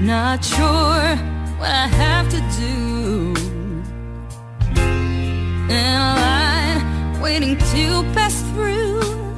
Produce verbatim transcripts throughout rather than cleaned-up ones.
Not sure what I have to do. In a line waiting to pass through.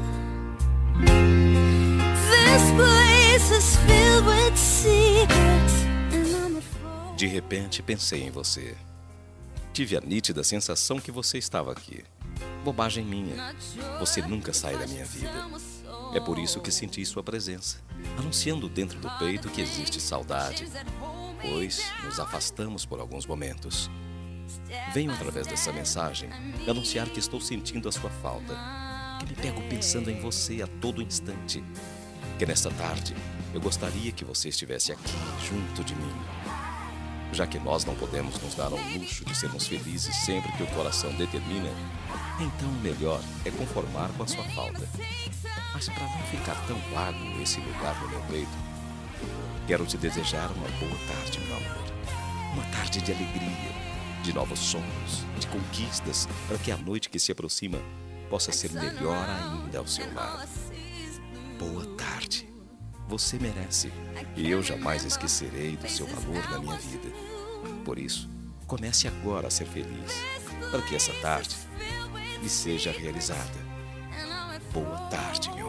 This place is filled with secrets. De repente pensei em você. Tive a nítida sensação que você estava aqui. Bobagem minha. Você nunca sai da minha vida. É por isso que senti sua presença, anunciando dentro do peito que existe saudade, pois nos afastamos por alguns momentos. Venho através dessa mensagem anunciar que estou sentindo a sua falta, que me pego pensando em você a todo instante, que nesta tarde eu gostaria que você estivesse aqui, junto de mim. Já que nós não podemos nos dar ao luxo de sermos felizes sempre que o coração determina, então o melhor é conformar com a sua falta. Mas para não ficar tão vago esse lugar no meu peito, quero te desejar uma boa tarde, meu amor. Uma tarde de alegria, de novos sonhos, de conquistas, para que a noite que se aproxima possa ser melhor ainda ao seu lado. Boa tarde. Você merece, e eu jamais esquecerei do seu valor na minha vida. Por isso, comece agora a ser feliz, para que essa tarde lhe seja realizada. Boa tarde, meu